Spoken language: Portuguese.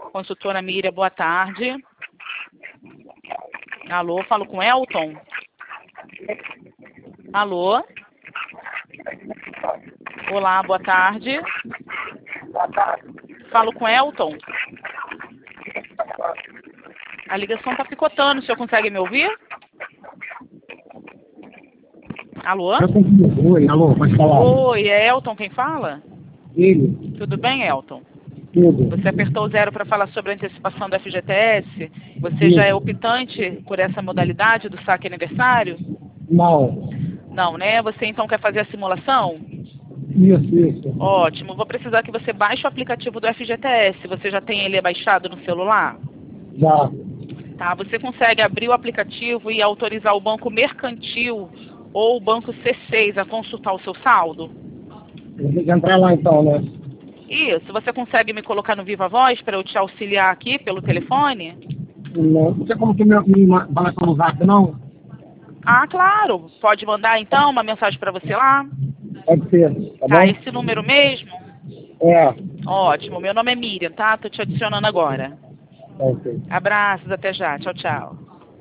Consultora Miriam, boa tarde. Alô, falo com Elton? Alô? Olá, boa tarde. Falo com Elton? A ligação está picotando, o senhor consegue me ouvir? Alô? Oi, alô, pode falar. Oi, é Elton quem fala? Ele, Tudo bem, Elton? tudo. Você apertou o 0 para falar sobre a antecipação do FGTS? Você Isso. já é optante por essa modalidade do saque aniversário? Não. Não, né? Você então quer fazer a simulação? Isso. Ótimo, vou precisar que você baixe o aplicativo do FGTS. Você já tem ele baixado no celular? Já. Tá, você consegue abrir o aplicativo e autorizar o banco mercantil ou o banco C6 a consultar o seu saldo? Eu tenho que entrar lá então, né? Isso, você consegue me colocar no Viva Voz para eu te auxiliar aqui pelo telefone? Não. Não tem como que me mandar pelo zap, não? Ah, claro. Pode mandar então uma mensagem para você lá? Pode ser, tá Tá, bom? esse número mesmo? É. Ótimo, meu nome é Miriam, tá? Tô te adicionando agora. Ok. Abraços, até já. Tchau, tchau.